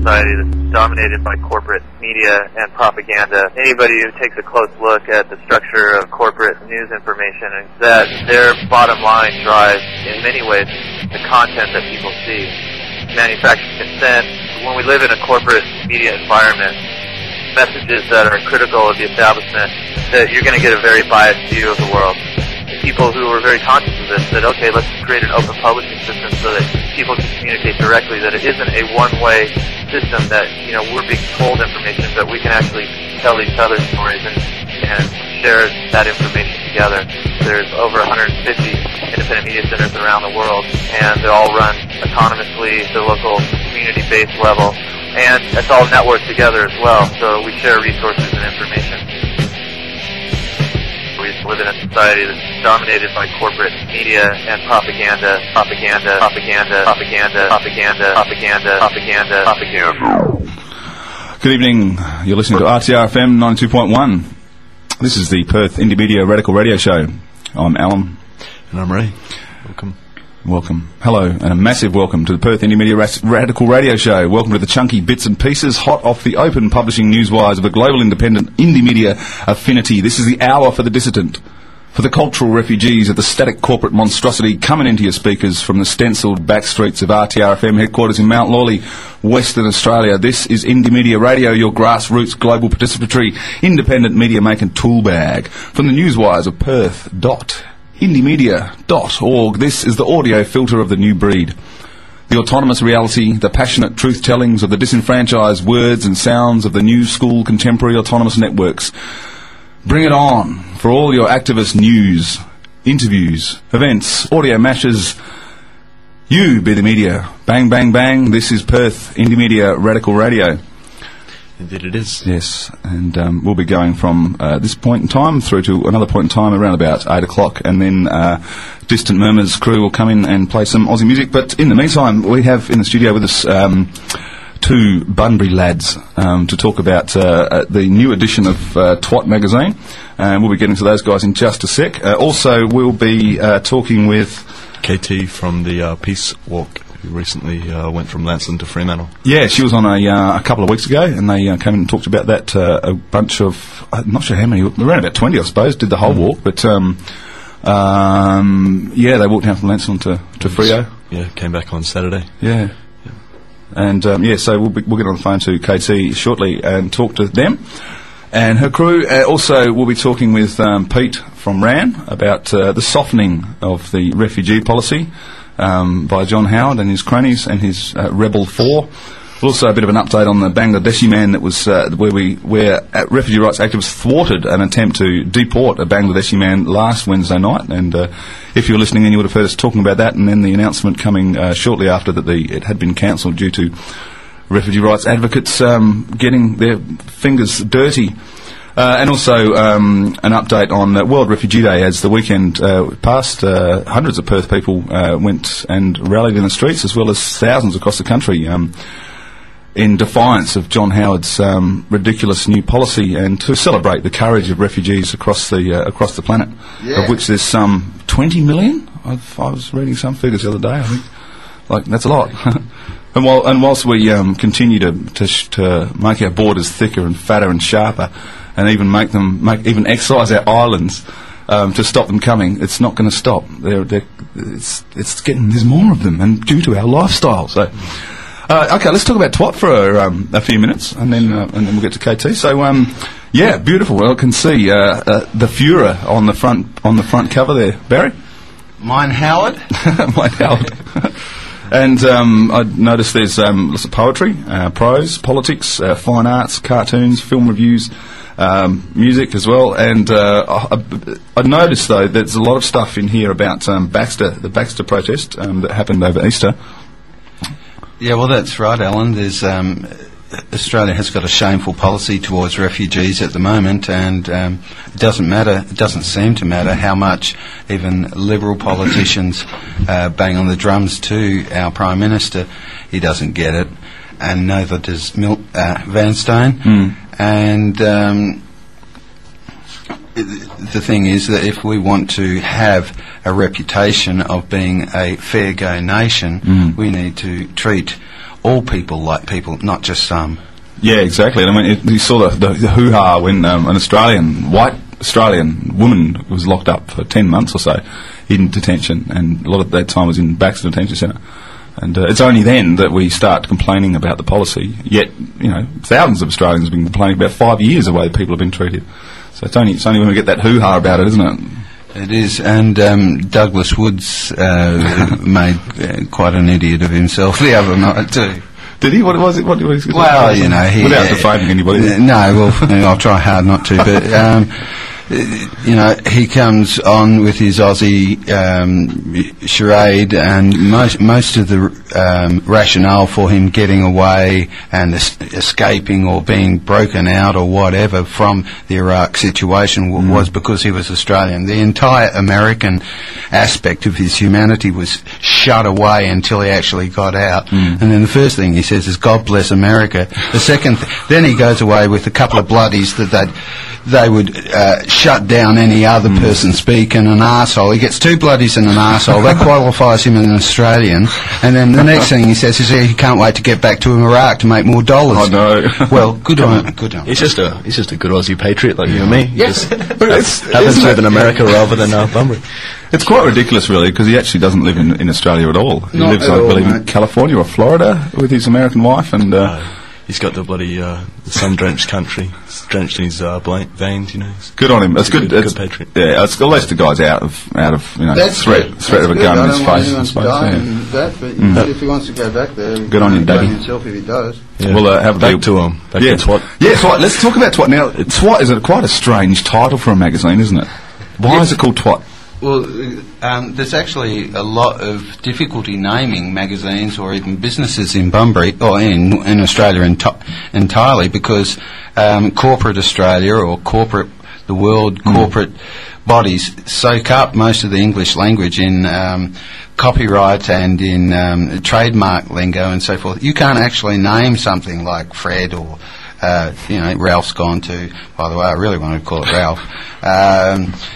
society that's dominated by corporate media and propaganda. Anybody who takes a close look at the structure of corporate news information, and that their bottom line drives, in many ways, the content that people see. Manufactured consent. When we live in a corporate media environment, messages that are critical of the establishment, that you're going to get a very biased view of the world. People who were very conscious of this said, okay, let's create an open publishing system so that people can communicate directly, that it isn't a one-way system, that, you know, we're being told information, but we can actually tell each other stories and share that information together. There's over 150 independent media centers around the world, and they're all run autonomously at the local community-based level, and it's all networked together as well, so we share resources and information. We live in a society that's dominated by corporate media and propaganda. Good evening. You're listening to RTR-FM 92.1. This is the Perth Indie Media Radical Radio Show. I'm Alan. And I'm Ray. Welcome. Welcome. Hello, and a massive welcome to the Perth Indie Media Radical Radio Show. Welcome to the chunky bits and pieces, hot off the open publishing newswires of the global independent indie media affinity. This is the hour for the dissident, for the cultural refugees of the static corporate monstrosity coming into your speakers from the stencilled back streets of RTR-FM headquarters in Mount Lawley, Western Australia. This is Indie Media Radio, your grassroots global participatory independent media making tool bag. From the newswires of Perth.indiemedia.org, this is the audio filter of the new breed. The autonomous reality, the passionate truth-tellings of the disenfranchised words and sounds of the new school contemporary autonomous networks. Bring it on for all your activist news, interviews, events, audio matches. You be the media. Bang, bang, bang. This is Perth Indie Media Radical Radio. Indeed it is. Yes, and we'll be going from this point in time through to another point in time around about 8 o'clock, and then Distant Murmurs crew will come in and play some Aussie music. But in the meantime, we have in the studio with us two Bunbury lads to talk about the new edition of Twat magazine, and we'll be getting to those guys in just a sec. Also, we'll be talking with KT from the Peace Walk, who recently went from Lancelin to Fremantle. Yeah, she was on a couple of weeks ago, and they came in and talked about that. A bunch of, I'm not sure how many, around about 20, I suppose, did the whole walk. But yeah, they walked down from Lancelin to Freo. Yeah, came back on Saturday. Yeah. And yeah, so we'll get on the phone to KT shortly and talk to them and her crew. Also, we'll be talking with Pete from RAN about the softening of the refugee policy by John Howard and his cronies and his Rebel 4. Also, a bit of an update on the Bangladeshi man that was where refugee rights activists thwarted an attempt to deport a Bangladeshi man last Wednesday night. And if you were listening, then you would have heard us talking about that. And then the announcement coming shortly after that it had been cancelled due to refugee rights advocates getting their fingers dirty. And also an update on World Refugee Day. As the weekend passed, hundreds of Perth people went and rallied in the streets, as well as thousands across the country, in defiance of John Howard's ridiculous new policy, and to celebrate the courage of refugees across the planet, of which there's some 20 million. I was reading some figures the other day. I think, like, that's a lot. And whilst we continue to make our borders thicker and fatter and sharper, and even even excise our islands to stop them coming, it's not going to stop. There's more of them, and due to our lifestyle. So, okay, let's talk about Twat for a few minutes, and then we'll get to KT. So, yeah, beautiful. Well, I can see the Führer on the front cover there, Barry. Mine Howard. Mine Howard. And I noticed there's lots of poetry, prose, politics, fine arts, cartoons, film reviews, music as well. And I noticed, though, there's a lot of stuff in here about the Baxter protest that happened over Easter. Yeah, well, that's right, Alan. There's Australia has got a shameful policy towards refugees at the moment, and it doesn't seem to matter how much even Liberal politicians bang on the drums to our Prime Minister. He doesn't get it, and neither does Vanstone. And the thing is that if we want to have a reputation of being a fair go nation, we need to treat all people like people, not just some. Yeah, exactly. I mean, you saw the hoo-ha when an white Australian woman was locked up for 10 months or so in detention, and a lot of that time was in Baxter Detention Centre. And it's only then that we start complaining about the policy. Yet, thousands of Australians have been complaining about 5 years of the way people have been treated. So it's only when we get that hoo-ha about it, isn't it? It is, and Douglas Woods made quite an idiot of himself the other night too. Did he? What was it? What was it? Well, he... Without defaming anybody. No, well, I'll try hard not to, but... he comes on with his Aussie charade, and most of the rationale for him getting away and escaping or being broken out or whatever from the Iraq situation was because he was Australian. The entire American aspect of his humanity was shut away until he actually got out. And then the first thing he says is, "God bless America." The second, then he goes away with a couple of bloodies that they would shut down any other person speaking, an arsehole. He gets 2 bloodies and an arsehole. That qualifies him as an Australian. And then the next thing he says is he can't wait to get back to Iraq to make more dollars. I know. Well, good on. He's just a good Aussie patriot like you and me. Yes. Happens to live in America rather than Bunbury. It's quite ridiculous, really, because he actually doesn't live in Australia at all. He lives, I believe, in California or Florida with his American wife, and... he's got the bloody sun-drenched country. It's drenched in his veins, He's good on him. It's good. Good patriot. Yeah, it's at least the guy's out of threat of a gun in his face. I suppose. But if he wants to go back there, good on you, Daddy. Himself if he does. Yeah. We'll have back to him. Back to Twat. Yeah, Twat. Let's talk about Twat now. Twat is quite a strange title for a magazine, isn't it? Why is it called Twat? Well, there's actually a lot of difficulty naming magazines or even businesses in Bunbury, or in Australia entirely, because corporate Australia or the world corporate bodies soak up most of the English language in copyright and in trademark lingo and so forth. You can't actually name something like Fred or Ralph's gone to. By the way, I really wanted to call it Ralph.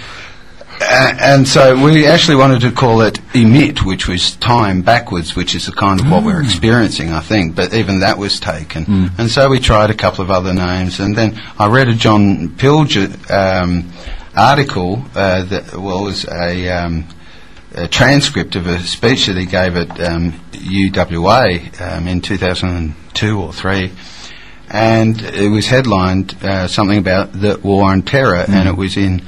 And so we actually wanted to call it Emit, which was time backwards, which is the kind of what we're experiencing, I think. But even that was taken. And so we tried a couple of other names. And then I read a John Pilger article that was a transcript of a speech that he gave at UWA in 2002 or 3. And it was headlined something about the war on terror, and it was in...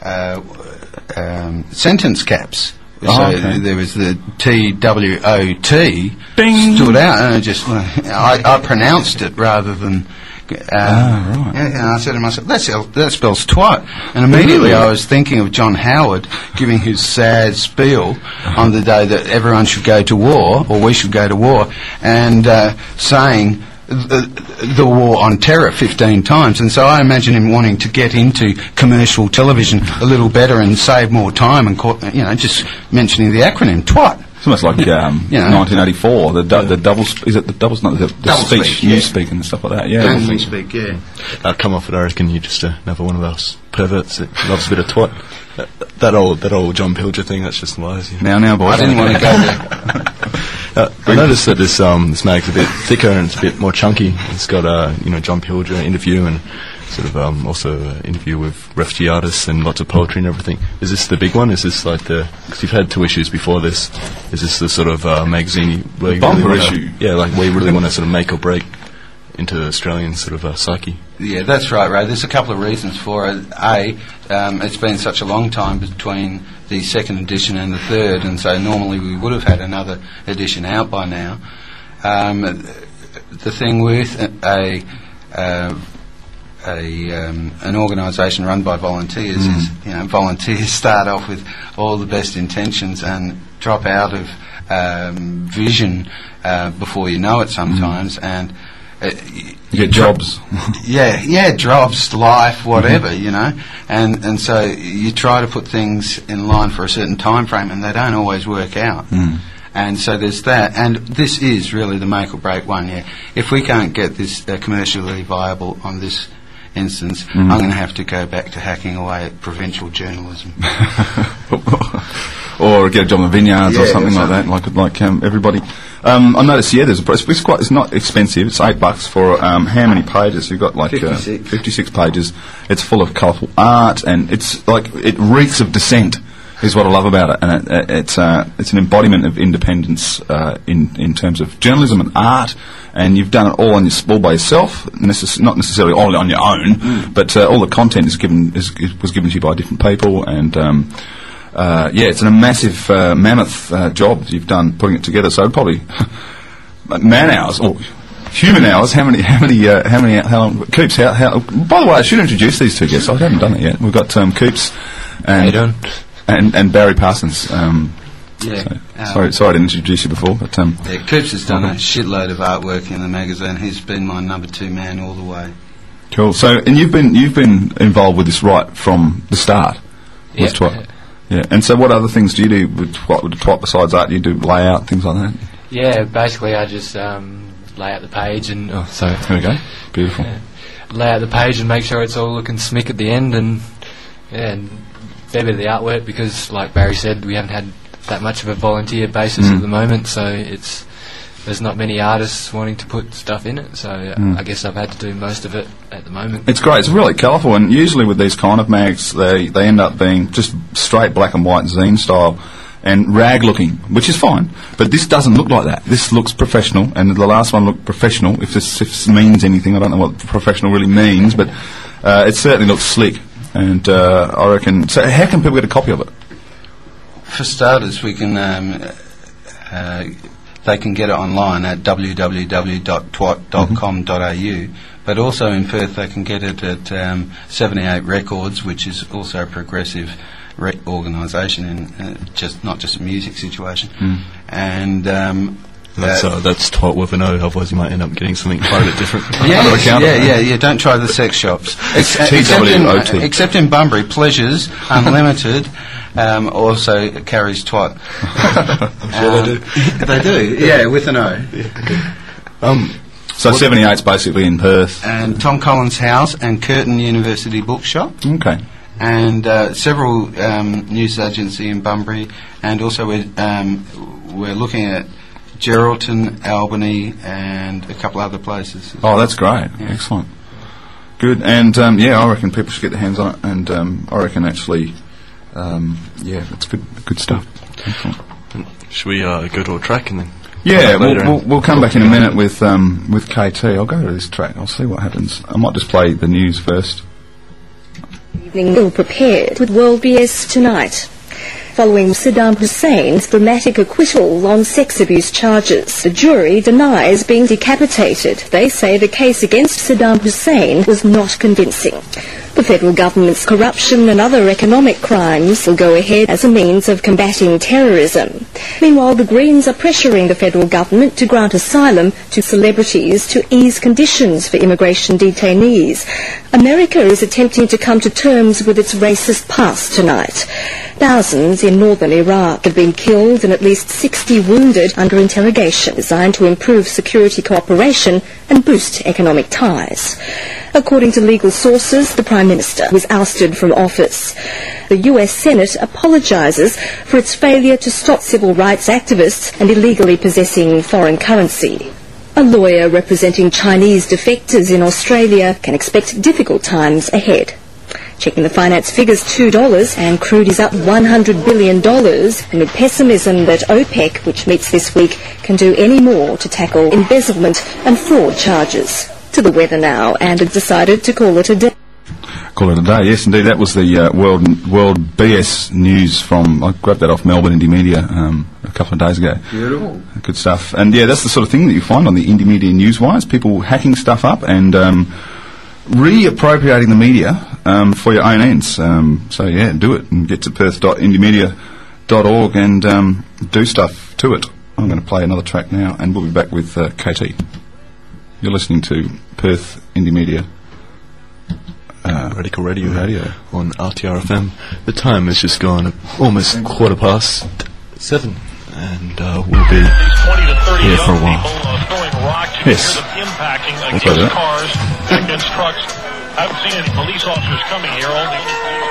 sentence caps. There was the TWOT stood out, and I pronounced it rather than. Right. And I said to myself, that spells twat. And immediately I was thinking of John Howard giving his sad spiel on the day that everyone should go to war, or we should go to war, and saying the war on terror 15 times. And so I imagine him wanting to get into commercial television a little better and save more time and, just mentioning the acronym TWAT. It's almost like 1984, the double, is it the doubles, not the speech, newspeak and stuff like that, yeah. Newspeak, yeah. I'd come off it, I reckon you're just another one of those perverts that loves a bit of twat. That old John Pilger thing, that's just lies. Now, boys. I didn't want to go there. I noticed that this mag's a bit thicker and it's a bit more chunky. It's got a John Pilger interview and sort of also an interview with refugee artists and lots of poetry and everything. Is this the big one? Is this like because you've had 2 issues before this, is this the sort of magazine where you bumper issue? Yeah, like where you really want to sort of make or break into the Australian sort of psyche? Yeah, that's right, Ray. There's a couple of reasons for it. It's been such a long time between the second edition and the third, and so normally we would have had another edition out by now. The thing with an organisation run by volunteers is, volunteers start off with all the best intentions and drop out of vision before you know it sometimes, and you get jobs. Jobs, life, whatever, and so you try to put things in line for a certain time frame, and they don't always work out. And so there's that, and this is really the make or break one. If we can't get this commercially viable on this instance, I'm going to have to go back to hacking away at provincial journalism. or get a job in the vineyards or Yeah, something like that, like everybody. I noticed, it's quite expensive. It's $8 for how many pages? You've got like 56 pages. It's full of colourful art, and it's like it reeks of dissent. Is what I love about it, and it's an embodiment of independence in terms of journalism and art. And you've done it all by yourself, not necessarily all on your own, but all the content was given to you by different people. And it's a massive, mammoth job you've done putting it together. So probably man hours or human hours. How long? Coops. How? By the way, I should introduce these two guests. I haven't done it yet. We've got Coops and. And Barry Parsons. Sorry, I didn't introduce you before, but Coops has done a shitload of artwork in the magazine. He's been my number 2 man all the way. Cool. So, and you've been involved with this right from the start. With Twat. Yeah. And so, what other things do you do with Twat besides art? Do you do layout, things like that? Yeah, basically, I just lay out the page and. Oh, sorry. There we go. Beautiful. Lay out the page and make sure it's all looking smick at the end, and fair bit of the artwork, because like Barry said, we haven't had that much of a volunteer basis at the moment, so there's not many artists wanting to put stuff in it, so I guess I've had to do most of it at the moment. It's great, it's really colourful, and usually with these kind of mags they end up being just straight black and white zine style and rag looking, which is fine, but this doesn't look like that. This looks professional, and the last one looked professional. If this means anything, I don't know what professional really means, but it certainly looks slick. And I reckon. So, how can people get a copy of it? For starters, we can. They can get it online at www.twat.com.au. But also in Perth, they can get it at 78 Records, which is also a progressive organisation, and not just a music situation. And. That's Twat with an O, otherwise you might end up getting something quite a bit different. Yeah. Don't try the sex shops. Except in Bunbury, Pleasures Unlimited also carries Twat. Sure they do. Yeah, with an O. So 78's basically in Perth. And Tom Collins House and Curtin University Bookshop. Okay. And several news agency in Bunbury, and also we're looking at Geraldton, Albany, and a couple other places. Oh, that's great. Yeah. Excellent. Good. And, I reckon people should get their hands on it. And I reckon actually, it's good stuff. Excellent. Should we go to a track and then... Yeah, we'll come back in a minute with KT. I'll go to this track. I'll see what happens. I might just play the news first. Evening ill prepared with World BS tonight. Following Saddam Hussein's dramatic acquittal on sex abuse charges, the jury denies being decapitated. They say the case against Saddam Hussein was not convincing. The federal government's corruption and other economic crimes will go ahead as a means of combating terrorism. Meanwhile, the Greens are pressuring the federal government to grant asylum to celebrities to ease conditions for immigration detainees. America is attempting to come to terms with its racist past tonight. Thousands in northern Iraq have been killed and at least 60 wounded under interrogation, designed to improve security cooperation and boost economic ties. According to legal sources, the Prime Minister was ousted from office. The US Senate apologises for its failure to stop civil rights activists and illegally possessing foreign currency. A lawyer representing Chinese defectors in Australia can expect difficult times ahead. Checking the finance figures, $2, and crude is up $100 billion amid pessimism that OPEC, which meets this week, can do any more to tackle embezzlement and fraud charges. To the weather now, and have decided to call it a day. Call it a day, yes indeed. That was the World BS news from, I grabbed that off Melbourne Indie Media a couple of days ago. Beautiful. Good stuff. And yeah, that's the sort of thing that you find on the Indie Media Newswires, people hacking stuff up and reappropriating the media for your own ends. So yeah, do it and get to perth.indiemedia.org and do stuff to it. I'm going to play another track now and we'll be back with KT. You're listening to Perth Indie Media. Radical Radio on RTR-FM. The time has just gone almost 7:15, and we'll be here for a while. Yes. Impacting against cars, against trucks. I haven't seen any police officers coming here.